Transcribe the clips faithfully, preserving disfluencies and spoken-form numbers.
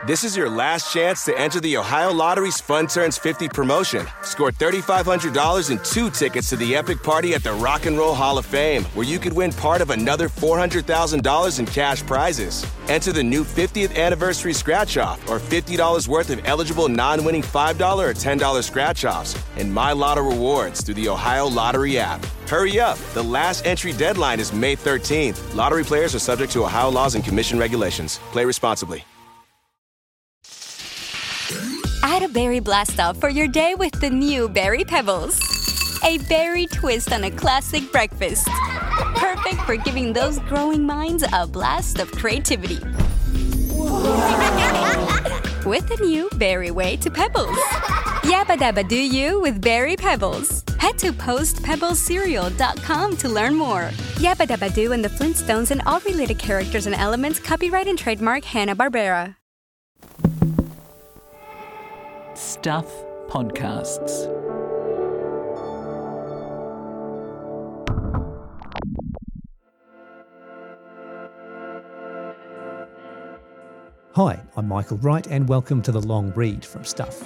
This is your last chance to enter the Ohio Lottery's Fun Turns fifty promotion. Score three thousand five hundred dollars and two tickets to the epic party at the Rock and Roll Hall of Fame, where you could win part of another four hundred thousand dollars in cash prizes. Enter the new fiftieth anniversary scratch-off or fifty dollars worth of eligible non-winning five dollars or ten dollars scratch-offs and My Lotto rewards through the Ohio Lottery app. Hurry up. The last entry deadline is May thirteenth. Lottery players are subject to Ohio laws and commission regulations. Play responsibly. Add a berry blast off for your day with the new Berry Pebbles. A berry twist on a classic breakfast. Perfect for giving those growing minds a blast of creativity. With the new Berry Way to Pebbles. Yabba dabba do you with Berry Pebbles. Head to post pebbles cereal dot com to learn more. Yabba dabba do and the Flintstones and all related characters and elements copyright and trademark Hanna-Barbera. Stuff Podcasts. Hi, I'm Michael Wright and welcome to The Long Read from Stuff.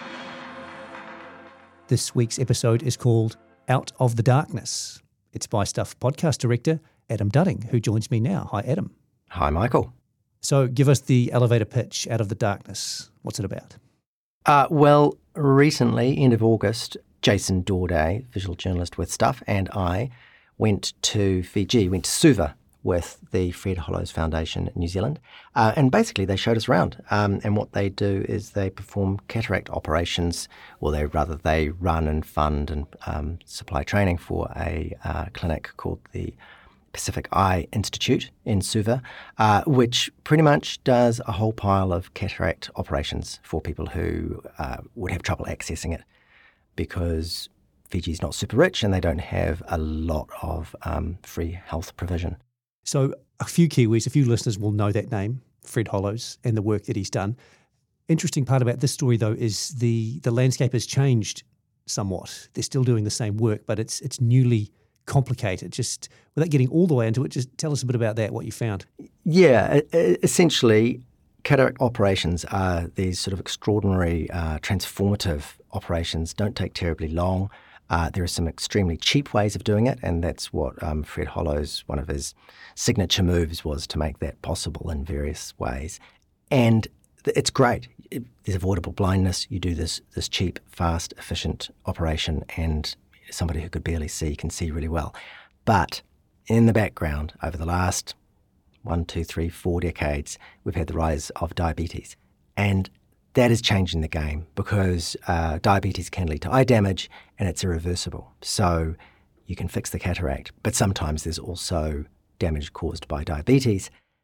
This week's episode is called Out of the Darkness. It's by Stuff podcast director Adam Dudding, who joins me now. Hi, Adam. Hi, Michael. So give us the elevator pitch, Out of the Darkness. What's it about? Uh, well, recently, end of August, Jason Dorday, visual journalist with Stuff, and I went to Fiji, went to Suva with the Fred Hollows Foundation in New Zealand. Uh, and basically they showed us around. Um, and what they do is they perform cataract operations, or they rather they run and fund and um, supply training for a uh, clinic called the Pacific Eye Institute in Suva, uh, which pretty much does a whole pile of cataract operations for people who uh, would have trouble accessing it because Fiji's not super rich and they don't have a lot of um, free health provision. So a few Kiwis, a few listeners will know that name, Fred Hollows, and the work that he's done. Interesting part about this story, though, is the, the landscape has changed somewhat. They're still doing the same work, but it's it's newly complicated. Just without getting all the way into it, just tell us a bit about that, what you found. Yeah, essentially, cataract operations are these sort of extraordinary, uh, transformative operations. Don't take terribly long. Uh, there are some extremely cheap ways of doing it, and that's what um, Fred Hollows, one of his signature moves was to make that possible in various ways. And it's great. It, there's avoidable blindness. You do this this cheap, fast, efficient operation, and somebody who could barely see can see really well. But in the background, over the last one, two, three, four decades, we've had the rise of diabetes. And that is changing the game because uh, diabetes can lead to eye damage and it's irreversible. So you can fix the cataract, but sometimes there's also damage caused by diabetes,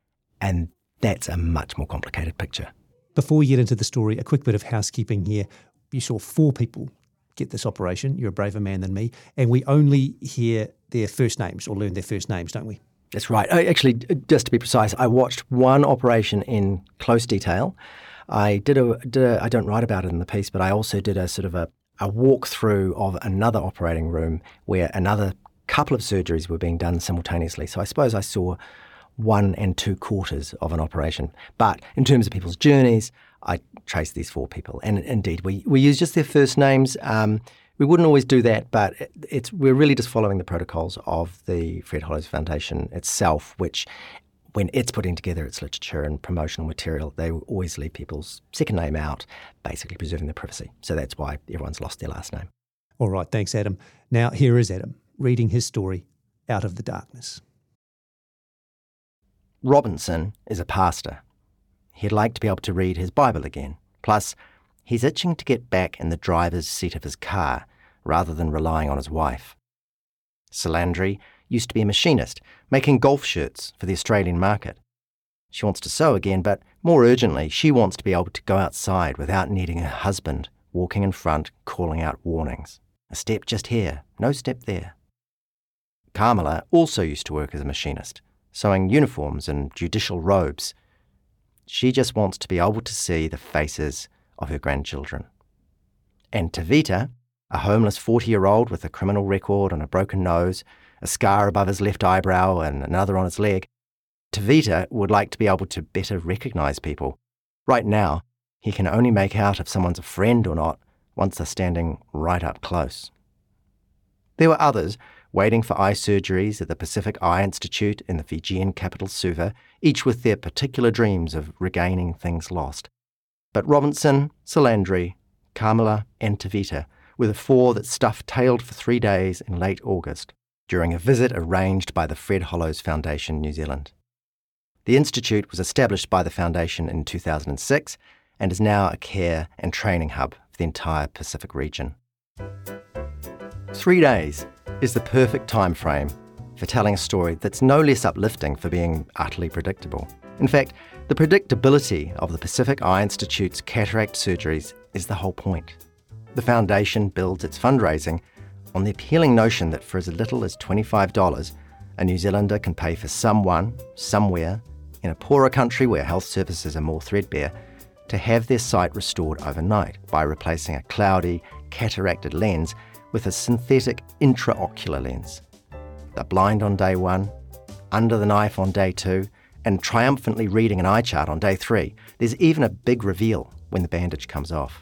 and that's a much more complicated picture. Before we get into the story, a quick bit of housekeeping here. You saw four people get this operation. You're a braver man than me. And we only hear their first names or learn their first names, don't we? That's right. I, actually, just to be precise, I watched one operation in close detail. I did a, did a, I don't write about it in the piece, but I also did a sort of a, a walkthrough of another operating room where another couple of surgeries were being done simultaneously. So I suppose I saw one and two quarters of an operation. But in terms of people's journeys, I traced these four people. And indeed, we, we use just their first names. Um, we wouldn't always do that, but it, it's we're really just following the protocols of the Fred Hollows Foundation itself, which when it's putting together its literature and promotional material, they always leave people's second name out, basically preserving their privacy. So that's why everyone's lost their last name. All right, thanks, Adam. Now, here is Adam reading his story, Out of the Darkness. Robinson is a pastor. He'd like to be able to read his Bible again. Plus, he's itching to get back in the driver's seat of his car rather than relying on his wife. Salandri used to be a machinist, making golf shirts for the Australian market. She wants to sew again, but more urgently, she wants to be able to go outside without needing her husband walking in front, calling out warnings. A step just here, no step there. Carmela also used to work as a machinist, sewing uniforms and judicial robes. She just wants to be able to see the faces of her grandchildren. And Tavita, a homeless forty-year-old with a criminal record and a broken nose, a scar above his left eyebrow and another on his leg, Tavita would like to be able to better recognise people, Right now, he can only make out if someone's a friend or not once they're standing right up close. There were others waiting for eye surgeries at the Pacific Eye Institute in the Fijian capital Suva, each with their particular dreams of regaining things lost. But Robinson, Salandri, Kamala and Tavita were the four that stuff-tailed for three days in late August during a visit arranged by the Fred Hollows Foundation New Zealand. The institute was established by the foundation in two thousand six and is now a care and training hub for the entire Pacific region. Three days is the perfect time frame for telling a story that's no less uplifting for being utterly predictable. In fact, the predictability of the Pacific Eye Institute's cataract surgeries is the whole point. The foundation builds its fundraising on the appealing notion that for as little as twenty-five dollars, a New Zealander can pay for someone, somewhere, in a poorer country where health services are more threadbare, to have their sight restored overnight by replacing a cloudy, cataracted lens with a synthetic intraocular lens. They're blind on day one, under the knife on day two, and triumphantly reading an eye chart on day three. There's even a big reveal when the bandage comes off.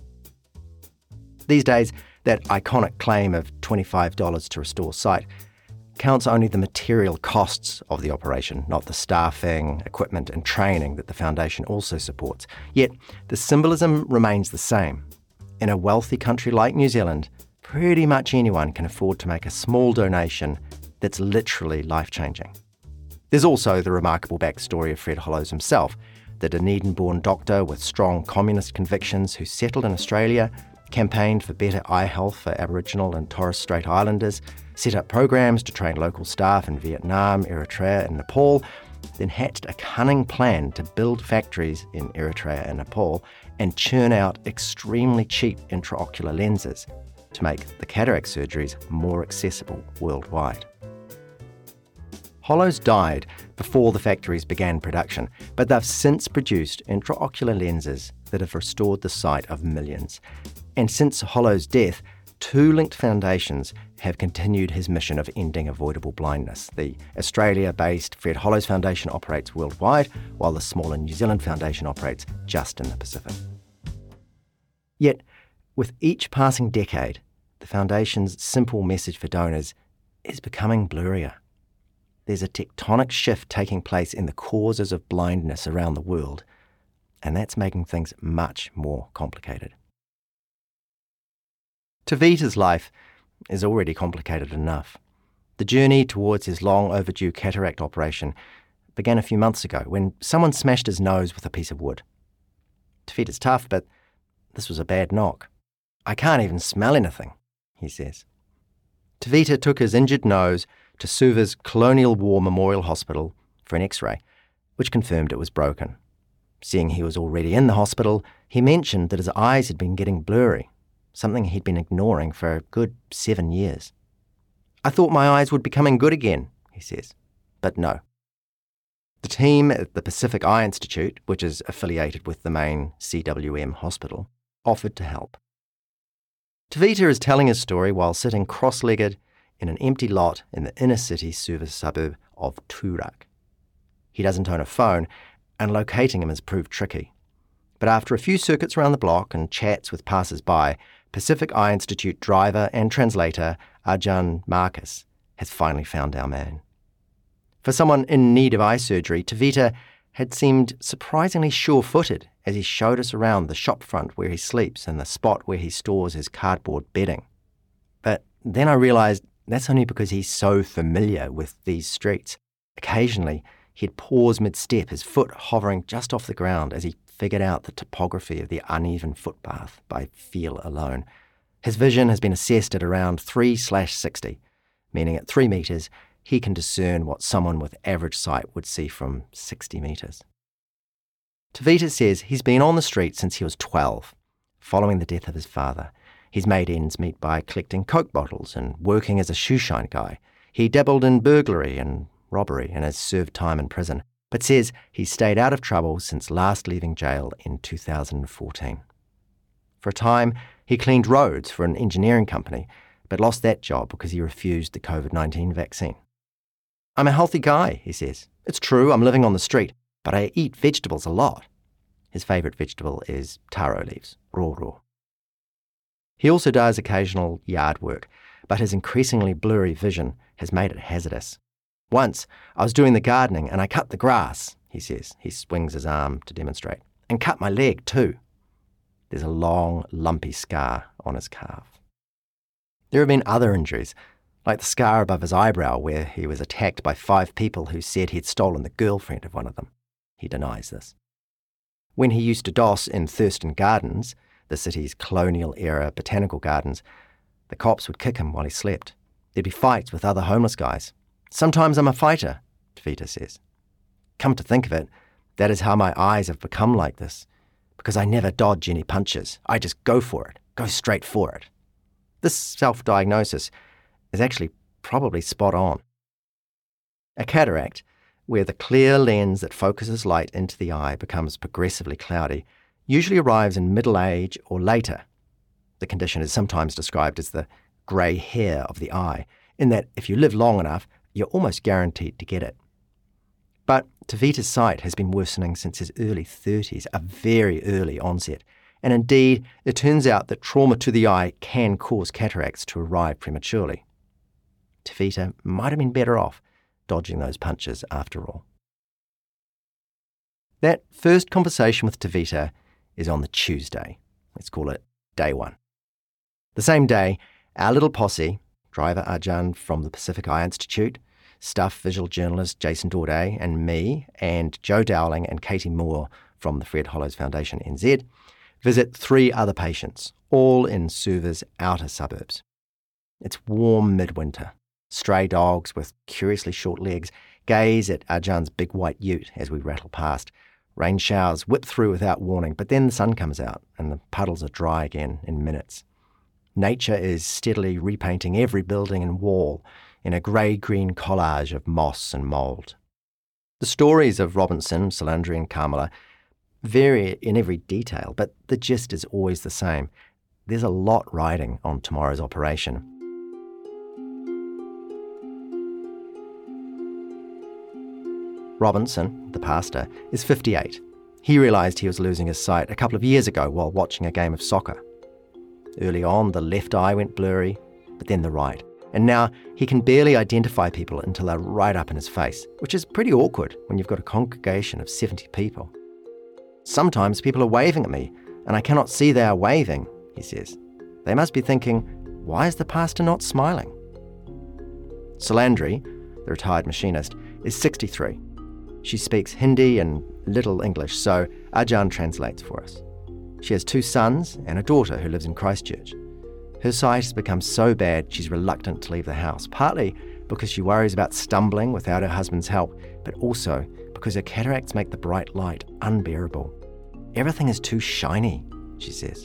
These days, that iconic claim of twenty-five dollars to restore sight counts only the material costs of the operation, not the staffing, equipment and training that the foundation also supports. Yet, the symbolism remains the same. In a wealthy country like New Zealand, pretty much anyone can afford to make a small donation that's literally life-changing. There's also the remarkable backstory of Fred Hollows himself, the Dunedin-born doctor with strong communist convictions who settled in Australia, campaigned for better eye health for Aboriginal and Torres Strait Islanders, set up programs to train local staff in Vietnam, Eritrea and Nepal, then hatched a cunning plan to build factories in Eritrea and Nepal and churn out extremely cheap intraocular lenses to make the cataract surgeries more accessible worldwide. Hollows died before the factories began production, but they've since produced intraocular lenses that have restored the sight of millions. And since Hollows' death, two linked foundations have continued his mission of ending avoidable blindness. The Australia-based Fred Hollows Foundation operates worldwide, while the smaller New Zealand Foundation operates just in the Pacific. Yet, with each passing decade, the Foundation's simple message for donors is becoming blurrier. There's a tectonic shift taking place in the causes of blindness around the world, and that's making things much more complicated. Tavita's life is already complicated enough. The journey towards his long overdue cataract operation began a few months ago when someone smashed his nose with a piece of wood. Tavita's tough, but this was a bad knock. "I can't even smell anything," he says. Tavita took his injured nose to Suva's Colonial War Memorial Hospital for an x-ray, which confirmed it was broken. Seeing he was already in the hospital, he mentioned that his eyes had been getting blurry, something he'd been ignoring for a good seven years. "I thought my eyes would be coming good again," he says, but no. The team at the Pacific Eye Institute, which is affiliated with the main C W M hospital, offered to help. Tavita is telling his story while sitting cross-legged in an empty lot in the inner-city Suva suburb of Toorak. He doesn't own a phone, and locating him has proved tricky. But after a few circuits around the block and chats with passers-by, Pacific Eye Institute driver and translator Arjun Marcus has finally found our man. For someone in need of eye surgery, Tavita had seemed surprisingly sure-footed as he showed us around the shop front where he sleeps and the spot where he stores his cardboard bedding. But then I realised that's only because he's so familiar with these streets. Occasionally, he'd pause mid-step, his foot hovering just off the ground as he figured out the topography of the uneven footpath by feel alone. His vision has been assessed at around three slash sixty, meaning at three metres, he can discern what someone with average sight would see from sixty metres. Tavita says he's been on the street since he was twelve, following the death of his father. He's made ends meet by collecting Coke bottles and working as a shoeshine guy. He dabbled in burglary and robbery and has served time in prison, but says he's stayed out of trouble since last leaving jail in two thousand fourteen. For a time, he cleaned roads for an engineering company, but lost that job because he refused the covid nineteen vaccine. "I'm a healthy guy," he says. "It's true, I'm living on the street, but I eat vegetables a lot." His favourite vegetable is taro leaves, raw raw. He also does occasional yard work, but his increasingly blurry vision has made it hazardous. Once, I was doing the gardening and I cut the grass, he says. He swings his arm to demonstrate. And cut my leg too. There's a long, lumpy scar on his calf. There have been other injuries, like the scar above his eyebrow where he was attacked by five people who said he'd stolen the girlfriend of one of them. He denies this. When he used to doss in Thurston Gardens, the city's colonial-era botanical gardens, the cops would kick him while he slept. There'd be fights with other homeless guys. Sometimes I'm a fighter, Tevita says. Come to think of it, that is how my eyes have become like this, because I never dodge any punches. I just go for it, go straight for it. This self-diagnosis is actually probably spot on. A cataract, where the clear lens that focuses light into the eye becomes progressively cloudy, usually arrives in middle age or later. The condition is sometimes described as the grey hair of the eye, in that if you live long enough, you're almost guaranteed to get it. But Tevita's sight has been worsening since his early thirties, a very early onset, and indeed it turns out that trauma to the eye can cause cataracts to arrive prematurely. Tevita might have been better off dodging those punches after all. That first conversation with Tevita is on the Tuesday. Let's call it day one. The same day, our little posse, driver Arjan from the Pacific Eye Institute, staff visual journalist Jason Daudet, and me, and Joe Dowling and Katie Moore from the Fred Hollows Foundation N Z, visit three other patients, all in Suva's outer suburbs. It's warm midwinter. Stray dogs with curiously short legs gaze at Arjan's big white ute as we rattle past. Rain showers whip through without warning, but then the sun comes out and the puddles are dry again in minutes. Nature is steadily repainting every building and wall in a grey-green collage of moss and mould. The stories of Robinson, Salandri and Kamala vary in every detail, but the gist is always the same. There's a lot riding on tomorrow's operation. Robinson, the pastor, is fifty-eight. He realised he was losing his sight a couple of years ago while watching a game of soccer. Early on, the left eye went blurry, but then the right. And now he can barely identify people until they're right up in his face, which is pretty awkward when you've got a congregation of seventy people. Sometimes people are waving at me, and I cannot see they are waving, he says. They must be thinking, why is the pastor not smiling? Salandri, the retired machinist, is sixty-three. She speaks Hindi and little English, so Arjan translates for us. She has two sons and a daughter who lives in Christchurch. Her sight has become so bad she's reluctant to leave the house, partly because she worries about stumbling without her husband's help, but also because her cataracts make the bright light unbearable. Everything is too shiny, she says.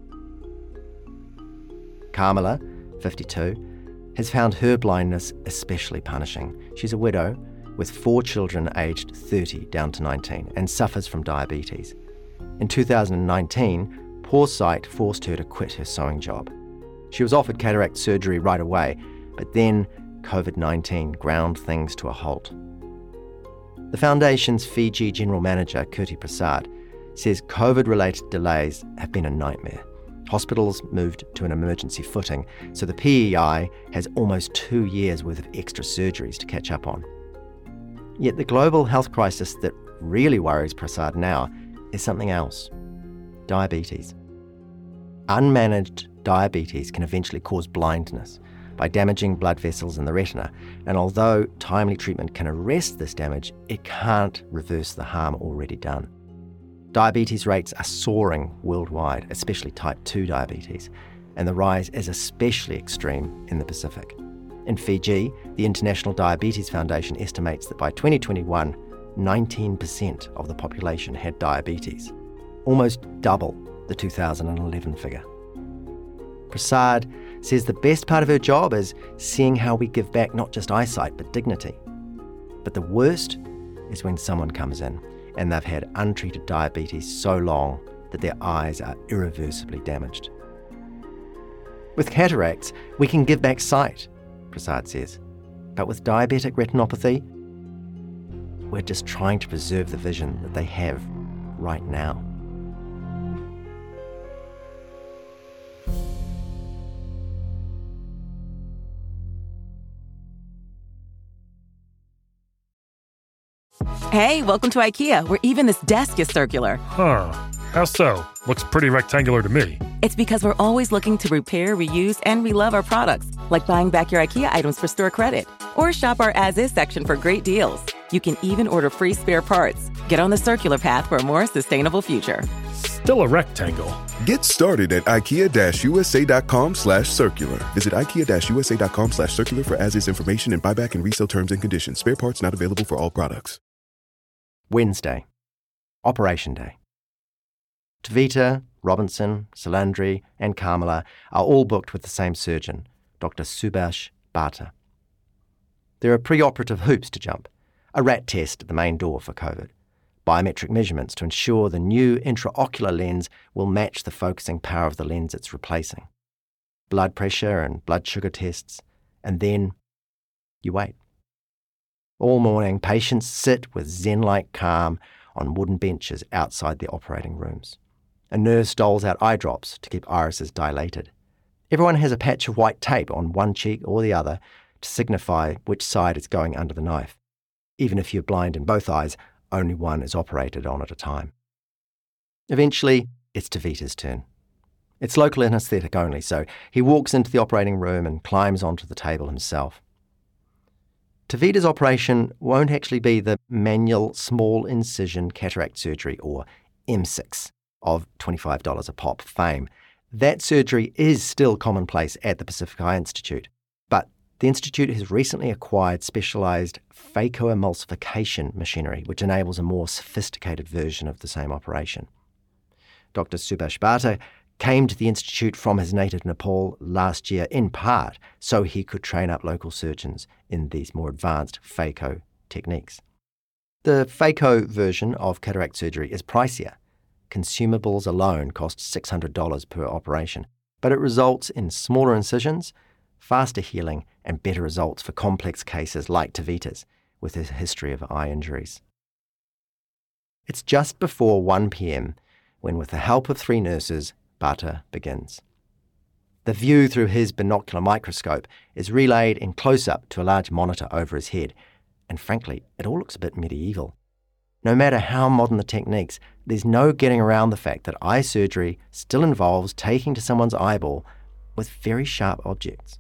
Kamala, fifty-two, has found her blindness especially punishing. She's a widow with four children aged thirty down to nineteen and suffers from diabetes. In two thousand nineteen, poor sight forced her to quit her sewing job. She was offered cataract surgery right away, but then covid nineteen ground things to a halt. The Foundation's Fiji General Manager, Kirti Prasad, says COVID-related delays have been a nightmare. Hospitals moved to an emergency footing, so the P E I has almost two years' worth of extra surgeries to catch up on. Yet the global health crisis that really worries Prasad now is something else: diabetes. Unmanaged diabetes can eventually cause blindness by damaging blood vessels in the retina, and although timely treatment can arrest this damage, it can't reverse the harm already done. Diabetes rates are soaring worldwide, especially type two diabetes, and the rise is especially extreme in the Pacific. In Fiji, the International Diabetes Foundation estimates that by twenty twenty-one, nineteen percent of the population had diabetes, almost double the two thousand eleven figure. Prasad says the best part of her job is seeing how we give back not just eyesight but dignity. But the worst is when someone comes in and they've had untreated diabetes so long that their eyes are irreversibly damaged. With cataracts, we can give back sight, Prasad says. But with diabetic retinopathy, we're just trying to preserve the vision that they have right now. Hey, welcome to IKEA, where even this desk is circular. Huh. How so? Looks pretty rectangular to me. It's because we're always looking to repair, reuse, and relove our products, like buying back your IKEA items for store credit. Or shop our as-is section for great deals. You can even order free spare parts. Get on the circular path for a more sustainable future. Still a rectangle. Get started at ikea-usa.com slash circular. Visit ikea-usa.com slash circular for as-is information and buyback and resale terms and conditions. Spare parts not available for all products. Wednesday, Operation Day. Tavita, Robinson, Salandri, and Kamala are all booked with the same surgeon, Doctor Subhash Bhatta. There are pre-operative hoops to jump, a rat test at the main door for COVID, biometric measurements to ensure the new intraocular lens will match the focusing power of the lens it's replacing, blood pressure and blood sugar tests, and then you wait. All morning, patients sit with zen-like calm on wooden benches outside the operating rooms. A nurse doles out eye drops to keep irises dilated. Everyone has a patch of white tape on one cheek or the other to signify which side is going under the knife. Even if you're blind in both eyes, only one is operated on at a time. Eventually, it's Tavita's turn. It's local anaesthetic only, so he walks into the operating room and climbs onto the table himself. Tavita's operation won't actually be the manual small incision cataract surgery, or M six, of twenty-five dollars a pop fame. That surgery is still commonplace at the Pacific Eye Institute, but the Institute has recently acquired specialised phacoemulsification machinery, which enables a more sophisticated version of the same operation. Doctor Subhash Bhatta came to the Institute from his native Nepal last year in part so he could train up local surgeons in these more advanced phaco techniques. The phaco version of cataract surgery is pricier. Consumables alone cost six hundred dollars per operation, but it results in smaller incisions, faster healing, and better results for complex cases like Tavita's, with his history of eye injuries. It's just before one p.m. when, with the help of three nurses, Bhatta begins. The view through his binocular microscope is relayed in close-up to a large monitor over his head, and frankly, it all looks a bit medieval. No matter how modern the techniques, there's no getting around the fact that eye surgery still involves taking to someone's eyeball with very sharp objects.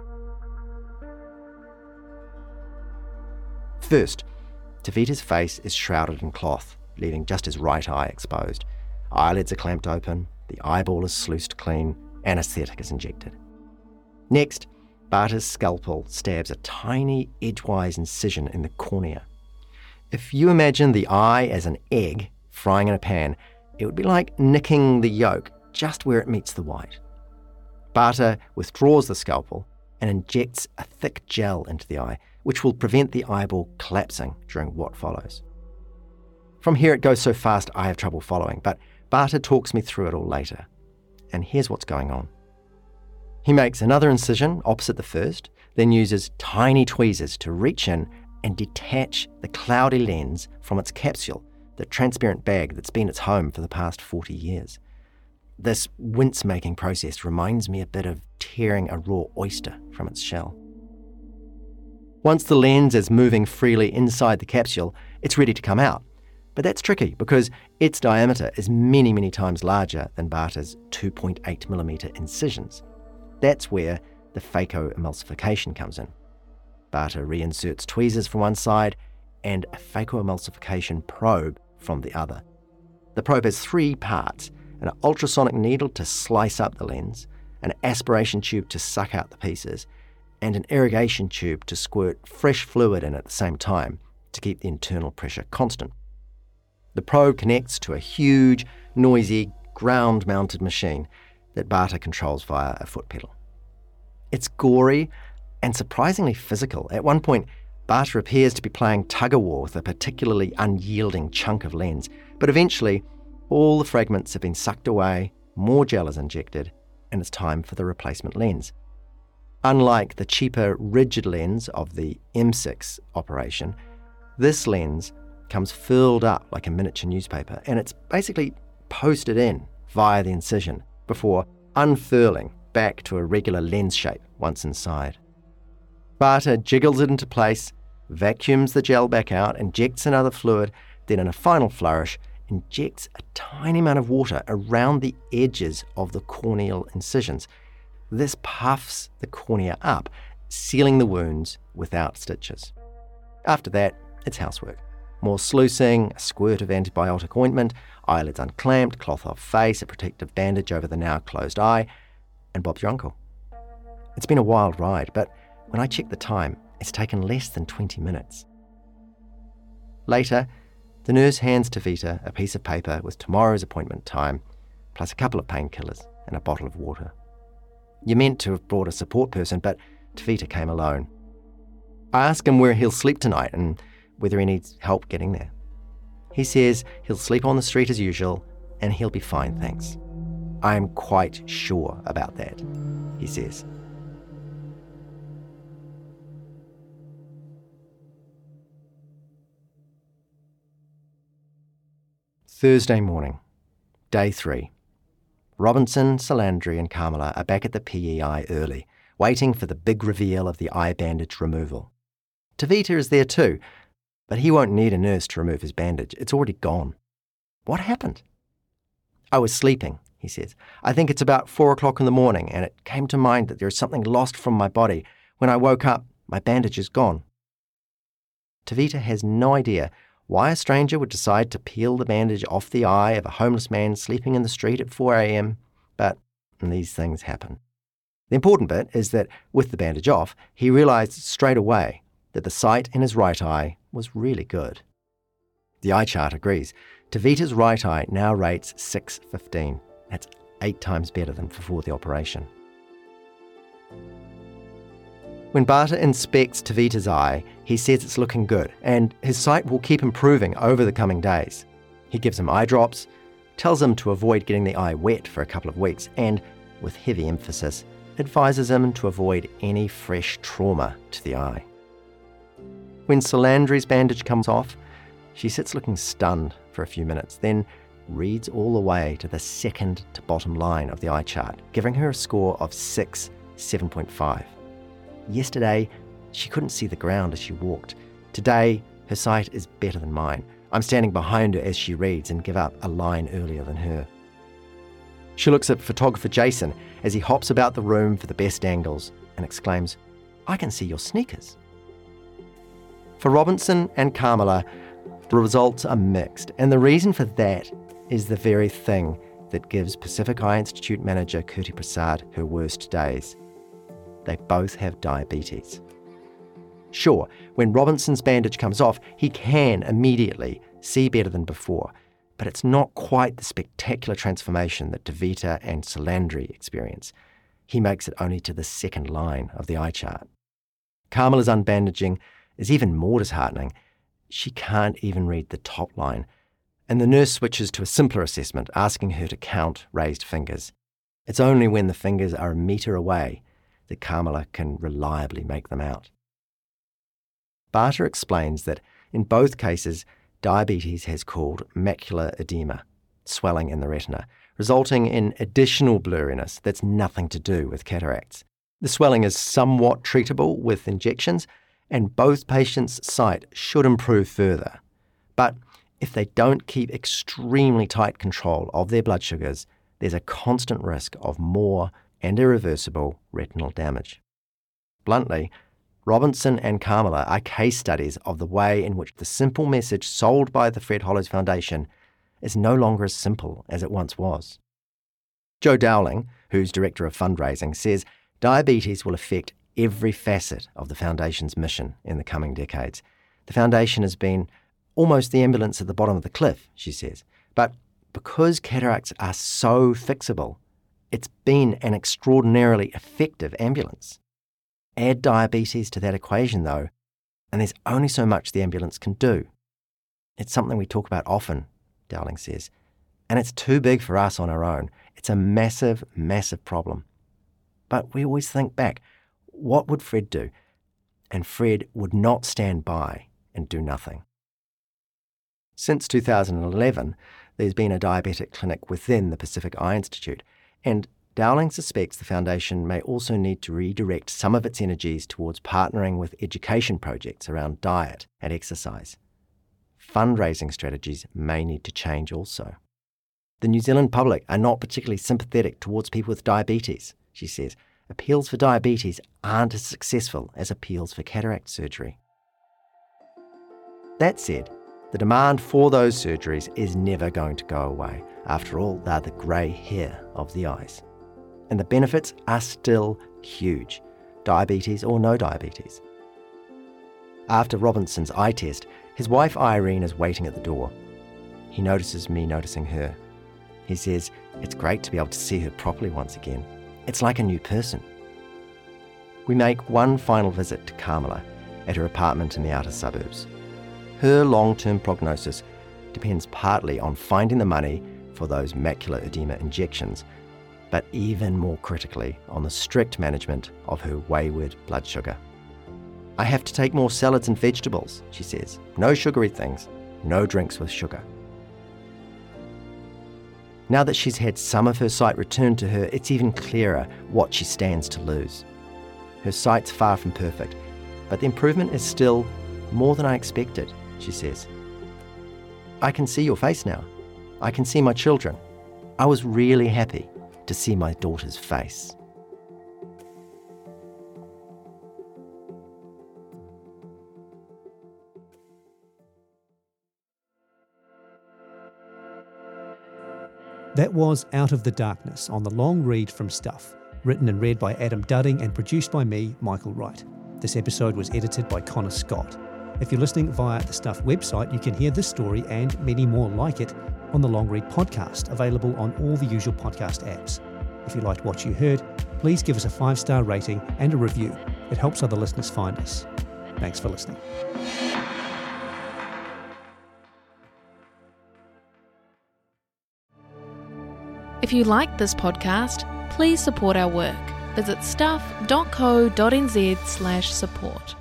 First, Tavita's face is shrouded in cloth, leaving just his right eye exposed. Eyelids are clamped open, the eyeball is sluiced clean, anaesthetic is injected. Next, Bhatta's scalpel stabs a tiny edgewise incision in the cornea. If you imagine the eye as an egg frying in a pan, it would be like nicking the yolk just where it meets the white. Bhatta withdraws the scalpel and injects a thick gel into the eye, which will prevent the eyeball collapsing during what follows. From here it goes so fast I have trouble following, but Bhatta talks me through it all later. And here's what's going on. He makes another incision opposite the first, then uses tiny tweezers to reach in and detach the cloudy lens from its capsule, the transparent bag that's been its home for the past forty years. This wince-making process reminds me a bit of tearing a raw oyster from its shell. Once the lens is moving freely inside the capsule, it's ready to come out. But that's tricky because its diameter is many, many times larger than Bhatta's two point eight millimeter incisions. That's where the phacoemulsification comes in. Bhatta reinserts tweezers from one side and a phacoemulsification probe from the other. The probe has three parts: an ultrasonic needle to slice up the lens, an aspiration tube to suck out the pieces, and an irrigation tube to squirt fresh fluid in at the same time to keep the internal pressure constant. The probe connects to a huge, noisy, ground-mounted machine that Bhatta controls via a foot pedal. It's gory and surprisingly physical. At one point, Bhatta appears to be playing tug-of-war with a particularly unyielding chunk of lens, but eventually, all the fragments have been sucked away, more gel is injected, and it's time for the replacement lens. Unlike the cheaper rigid lens of the M six operation, this lens comes furled up like a miniature newspaper, and it's basically posted in via the incision before unfurling back to a regular lens shape once inside. Bhatta jiggles it into place, vacuums the gel back out, injects another fluid, then in a final flourish, injects a tiny amount of water around the edges of the corneal incisions. This puffs the cornea up, sealing the wounds without stitches. After that, it's housework. More sluicing, a squirt of antibiotic ointment, eyelids unclamped, cloth off face, a protective bandage over the now closed eye, and Bob's your uncle. It's been a wild ride, but when I check the time, it's taken less than twenty minutes. Later, the nurse hands Tavita a piece of paper with tomorrow's appointment time, plus a couple of painkillers and a bottle of water. You're meant to have brought a support person, but Tavita came alone. I ask him where he'll sleep tonight and whether he needs help getting there. He says he'll sleep on the street as usual and he'll be fine, thanks. I'm quite sure about that, he says. Thursday morning, day three. Robinson, Salandri and Carmela are back at the P E I early, waiting for the big reveal of the eye bandage removal. Tavita is there too, but he won't need a nurse to remove his bandage. It's already gone. What happened? I was sleeping, he says. I think it's about four o'clock in the morning, and it came to mind that there is something lost from my body. When I woke up, my bandage is gone. Tavita has no idea why a stranger would decide to peel the bandage off the eye of a homeless man sleeping in the street at four a.m, but these things happen. The important bit is that with the bandage off, he realised straight away that the sight in his right eye was really good. The eye chart agrees. Tavita's right eye now rates six fifteen. That's eight times better than before the operation. When Bata inspects Tavita's eye, he says it's looking good and his sight will keep improving over the coming days. He gives him eye drops, tells him to avoid getting the eye wet for a couple of weeks and, with heavy emphasis, advises him to avoid any fresh trauma to the eye. When Salandri's bandage comes off, she sits looking stunned for a few minutes, then reads all the way to the second to bottom line of the eye chart, giving her a score of six, seven point five. Yesterday, she couldn't see the ground as she walked. Today, her sight is better than mine. I'm standing behind her as she reads and give up a line earlier than her. She looks at photographer Jason as he hops about the room for the best angles and exclaims, "I can see your sneakers." For Robinson and Carmela, the results are mixed, and the reason for that is the very thing that gives Pacific Eye Institute manager Kirti Prasad her worst days. They both have diabetes. Sure, when Robinson's bandage comes off, he can immediately see better than before, but it's not quite the spectacular transformation that Tavita and Salandri experience. He makes it only to the second line of the eye chart. Carmela's unbandaging is even more disheartening. She can't even read the top line, and the nurse switches to a simpler assessment, asking her to count raised fingers. It's only when the fingers are a metre away that Carmela can reliably make them out. Bata explains that in both cases, diabetes has caused macular edema, swelling in the retina, resulting in additional blurriness that's nothing to do with cataracts. The swelling is somewhat treatable with injections, and both patients' sight should improve further. But if they don't keep extremely tight control of their blood sugars, there's a constant risk of more and irreversible retinal damage. Bluntly, Robinson and Carmela are case studies of the way in which the simple message sold by the Fred Hollows Foundation is no longer as simple as it once was. Joe Dowling, who's Director of Fundraising, says diabetes will affect every facet of the Foundation's mission in the coming decades. The Foundation has been almost the ambulance at the bottom of the cliff, she says. But because cataracts are so fixable, it's been an extraordinarily effective ambulance. Add diabetes to that equation, though, and there's only so much the ambulance can do. It's something we talk about often, Dowling says, and it's too big for us on our own. It's a massive, massive problem. But we always think back, what would Fred do? And Fred would not stand by and do nothing. Since two thousand eleven, there's been a diabetic clinic within the Pacific Eye Institute, and Dowling suspects the foundation may also need to redirect some of its energies towards partnering with education projects around diet and exercise. Fundraising strategies may need to change also. The New Zealand public are not particularly sympathetic towards people with diabetes, she says. Appeals for diabetes aren't as successful as appeals for cataract surgery. That said, the demand for those surgeries is never going to go away. After all, they're the grey hair of the eyes. And the benefits are still huge, diabetes or no diabetes. After Robinson's eye test, his wife Irene is waiting at the door. He notices me noticing her. He says, it's great to be able to see her properly once again. It's like a new person. We make one final visit to Carmela at her apartment in the outer suburbs. Her long-term prognosis depends partly on finding the money for those macular edema injections, but even more critically on the strict management of her wayward blood sugar. I have to take more salads and vegetables, she says. No sugary things, no drinks with sugar. Now that she's had some of her sight returned to her, it's even clearer what she stands to lose. Her sight's far from perfect, but the improvement is still more than I expected, she says. I can see your face now. I can see my children. I was really happy to see my daughter's face. That was Out of the Darkness on the long read from Stuff, written and read by Adam Dudding and produced by me, Michael Wright. This episode was edited by Connor Scott. If you're listening via the Stuff website, you can hear this story and many more like it on the Long Read podcast, available on all the usual podcast apps. If you liked what you heard, please give us a five-star rating and a review. It helps other listeners find us. Thanks for listening. If you like this podcast, please support our work. Visit stuff.co.nz slash support.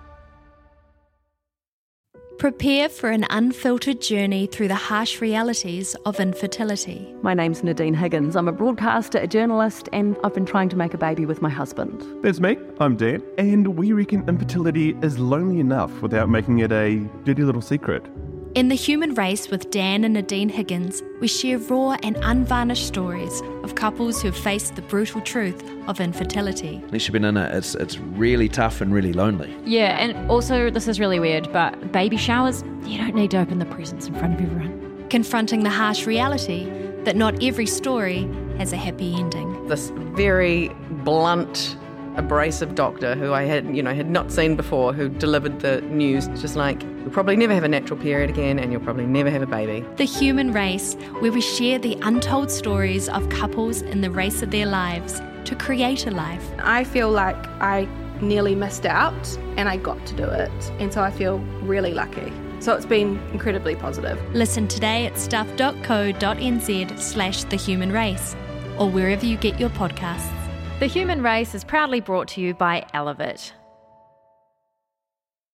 Prepare for an unfiltered journey through the harsh realities of infertility. My name's Nadine Higgins. I'm a broadcaster, a journalist, and I've been trying to make a baby with my husband. That's me. I'm Dan, and we reckon infertility is lonely enough without making it a dirty little secret. In The Human Race with Dan and Nadine Higgins, we share raw and unvarnished stories of couples who have faced the brutal truth of infertility. Unless you've been in it, it's, it's really tough and really lonely. Yeah, and also, this is really weird, but baby showers, you don't need to open the presents in front of everyone. Confronting the harsh reality that not every story has a happy ending. This very blunt, abrasive doctor who I had, you know, had not seen before, who delivered the news, just like, you'll probably never have a natural period again and you'll probably never have a baby. The Human Race, where we share the untold stories of couples in the race of their lives to create a life. I feel like I nearly missed out and I got to do it, and so I feel really lucky. So it's been incredibly positive. Listen today at stuff.co.nz slash the human race or wherever you get your podcasts. The Human Race is proudly brought to you by Elevate.